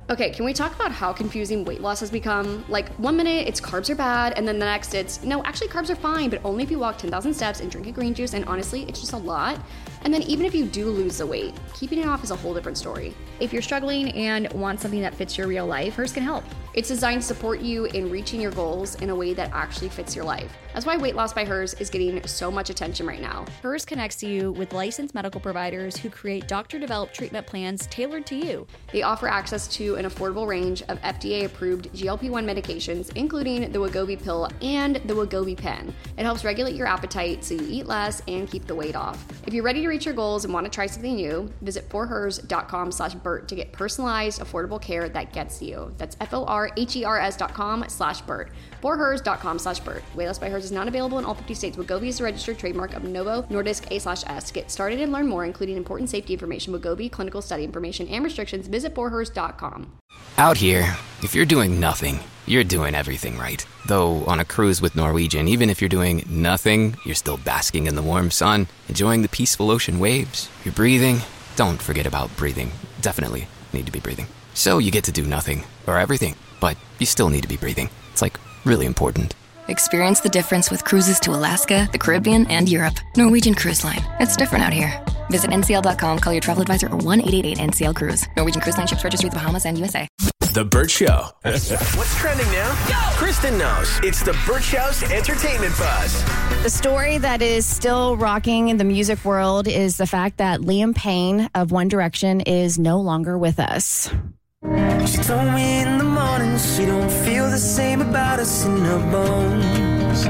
Okay, can we talk about how confusing weight loss has become? Like, 1 minute it's carbs are bad, and then the next it's, no, actually carbs are fine, but only if you walk 10,000 steps and drink a green juice, and honestly, it's just a lot. And then even if you do lose the weight, keeping it off is a whole different story. If you're struggling and want something that fits your real life, Hers can help. It's designed to support you in reaching your goals in a way that actually fits your life. That's why Weight Loss by Hers is getting so much attention right now. Hers connects you with licensed medical providers who create doctor-developed treatment plans tailored to you. They offer access to an affordable range of FDA-approved GLP-1 medications, including the Wegovy pill and the Wegovy pen. It helps regulate your appetite so you eat less and keep the weight off. If you're ready to reach your goals and want to try something new, visit forhers.com/Bert to get personalized, affordable care that gets you. That's forhers.com/Bert. forhers.com/Bert. Weight Loss by Hers is not available in all 50 states. Wegovy is a registered trademark of Novo Nordisk A/S. To get started and learn more, including important safety information, Wegovy, clinical study information, and restrictions, visit forhers.com. Out here, if you're doing nothing, you're doing everything right. Though on a cruise with Norwegian, even if you're doing nothing, you're still basking in the warm sun, enjoying the peaceful ocean waves. You're breathing. Don't forget about breathing. Definitely need to be breathing. So you get to do nothing, or everything, but you still need to be breathing. It's like really important. Experience the difference with cruises to Alaska, the Caribbean, and Europe. Norwegian Cruise Line. It's different out here. Visit ncl.com, call your travel advisor, or 1-888-NCL-CRUISE. Norwegian Cruise Line ships registry the Bahamas and USA. The Bert Show. What's trending now? Go! Kristen knows. It's the Bert Show's entertainment buzz. The story that is still rocking the music world is the fact that Liam Payne of One Direction is no longer with us. She told me in the morning she don't feel the same about us in her bones.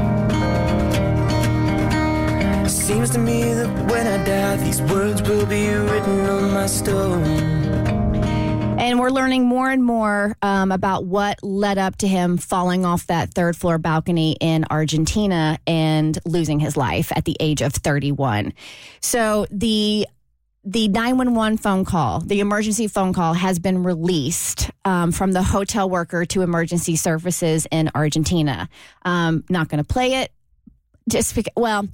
It seems to me that when I die, these words will be written on my stone. And we're learning more and more about what led up to him falling off that third floor balcony in Argentina and losing his life at the age of 31. So the 911 phone call, the emergency phone call, has been released from the hotel worker to emergency services in Argentina. Not going to play it. Just because, well,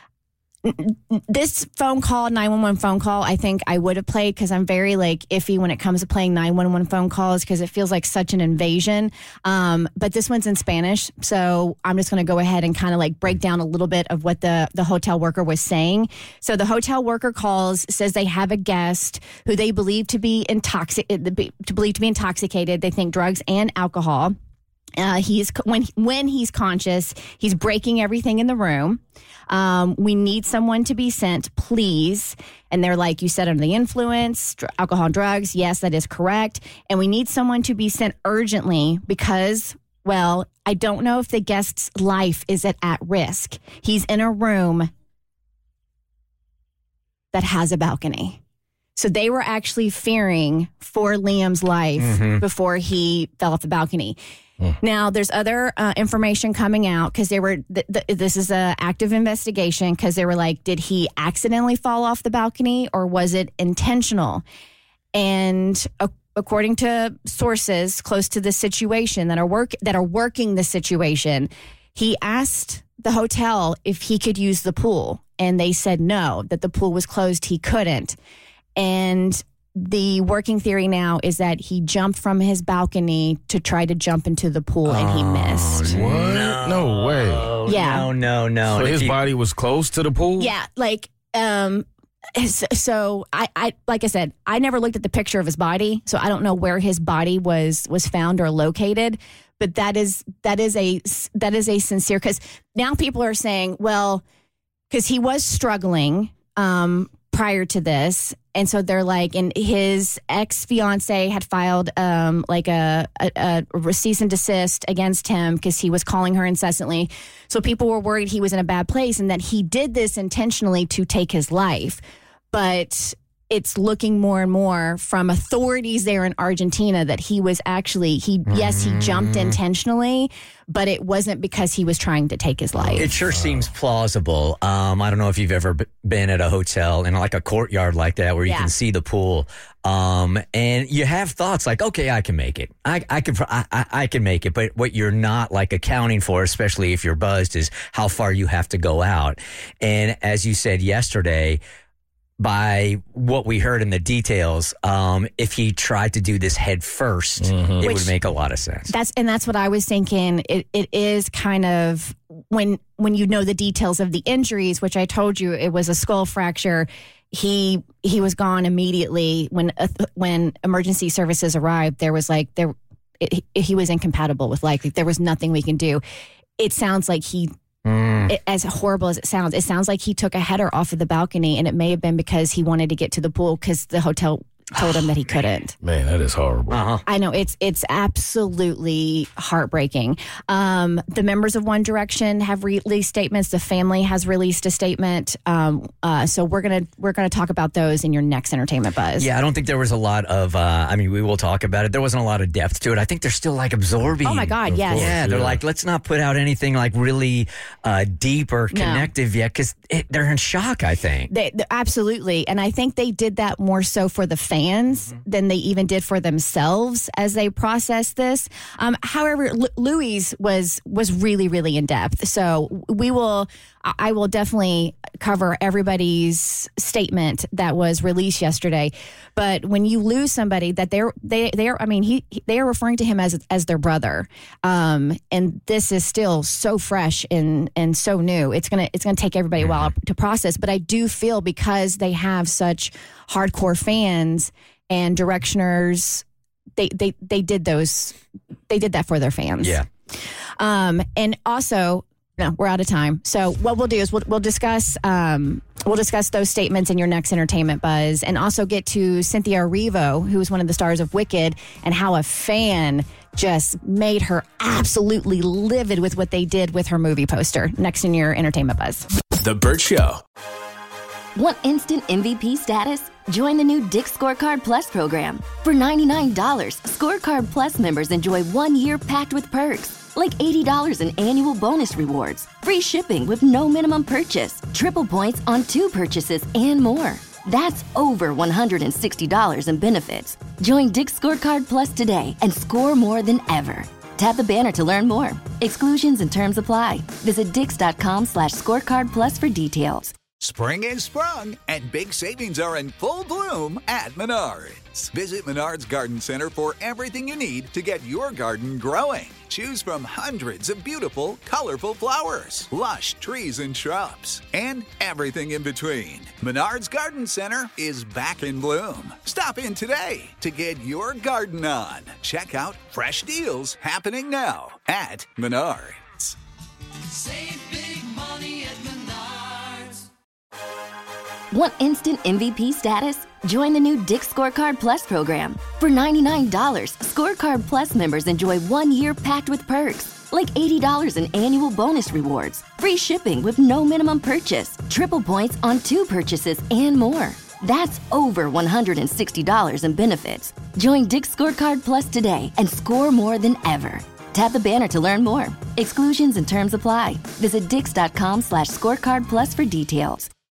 this phone call, 911 phone call, I think I would have played because I'm very iffy when it comes to playing 911 phone calls because it feels like such an invasion. But this one's in Spanish, so I'm just going to go ahead and kind of break down a little bit of what the hotel worker was saying. So the hotel worker calls, says they have a guest who they believe to be intoxicated. They think drugs and alcohol. When he's conscious, he's breaking everything in the room. We need someone to be sent, please. And they're like, you said under the influence, alcohol and drugs. Yes, that is correct. And we need someone to be sent urgently because, well, I don't know if the guest's life is at risk. He's in a room that has a balcony. So they were actually fearing for Liam's life before he fell off the balcony. Now, there's other information coming out because they were. This is an active investigation because they were like, did he accidentally fall off the balcony or was it intentional? And according to sources close to the situation that are working the situation, he asked the hotel if he could use the pool, and they said no, that the pool was closed. He couldn't, and the working theory now is that he jumped from his balcony to try to jump into the pool and he missed. What? No way. Yeah. No. So his body was close to the pool? Yeah. So I like I said, I never looked at the picture of his body, so I don't know where his body was found or located. But that is a sincere, because now people are saying, well, because he was struggling prior to this. And so they're like, and his ex-fiance had filed a cease and desist against him because he was calling her incessantly. So people were worried he was in a bad place and that he did this intentionally to take his life. But it's looking more and more from authorities there in Argentina that he was actually, he jumped intentionally, but it wasn't because he was trying to take his life. It sure seems plausible. I don't know if you've ever been at a hotel in like a courtyard like that where you can see the pool. And you have thoughts like, okay, I can make it. I can make it. But what you're not like accounting for, especially if you're buzzed, is how far you have to go out. And as you said yesterday, by what we heard in the details, if he tried to do this head first, it would make a lot of sense. That's what I was thinking. It is kind of when you know the details of the injuries, which I told you it was a skull fracture. He was gone immediately when emergency services arrived. There was he was incompatible with life. There was nothing we can do. It sounds like as horrible as it sounds like he took a header off of the balcony, and it may have been because he wanted to get to the pool because the hotel told him that he couldn't. Man, that is horrible. I know it's absolutely heartbreaking. The members of One Direction have released statements. The family has released a statement. So we're gonna talk about those in your next Entertainment Buzz. Yeah, I don't think there was a lot of. We will talk about it. There wasn't a lot of depth to it. I think they're still absorbing. Oh my God, yes. Yeah, they're let's not put out anything really deep or connective yet because they're in shock. I think they absolutely, and I think they did that more so for the fans than they even did for themselves as they process this. However, Louis was really, really in depth. So I will definitely cover everybody's statement that was released yesterday. But when you lose somebody that they are referring to him as their brother, and this is still so fresh and so new. It's gonna take everybody a while to process. But I do feel because they have such hardcore fans and Directioners, they did that for their fans. Yeah. And also, no, we're out of time. So what we'll do is we'll discuss those statements in your next Entertainment Buzz, and also get to Cynthia Erivo, who is one of the stars of Wicked, and how a fan just made her absolutely livid with what they did with her movie poster. Next in your Entertainment Buzz. The Burt Show. Want instant MVP status? Join the new Dick's Scorecard Plus program. For $99, Scorecard Plus members enjoy 1 year packed with perks, like $80 in annual bonus rewards, free shipping with no minimum purchase, triple points on 2 purchases, and more. That's over $160 in benefits. Join Dick's Scorecard Plus today and score more than ever. Tap the banner to learn more. Exclusions and terms apply. Visit dix.com/scorecard plus for details. Spring is sprung, and big savings are in full bloom at Menards. Visit Menards Garden Center for everything you need to get your garden growing. Choose from hundreds of beautiful, colorful flowers, lush trees and shrubs, and everything in between. Menards Garden Center is back in bloom. Stop in today to get your garden on. Check out fresh deals happening now at Menards. Save big money at Menards. Want instant MVP status? Join the new Dick's Scorecard Plus program. For $99, Scorecard Plus members enjoy 1 year packed with perks, like $80 in annual bonus rewards, free shipping with no minimum purchase, triple points on 2 purchases, and more. That's over $160 in benefits. Join Dick's Scorecard Plus today and score more than ever. Tap the banner to learn more. Exclusions and terms apply. Visit dix.com/scorecard plus for details.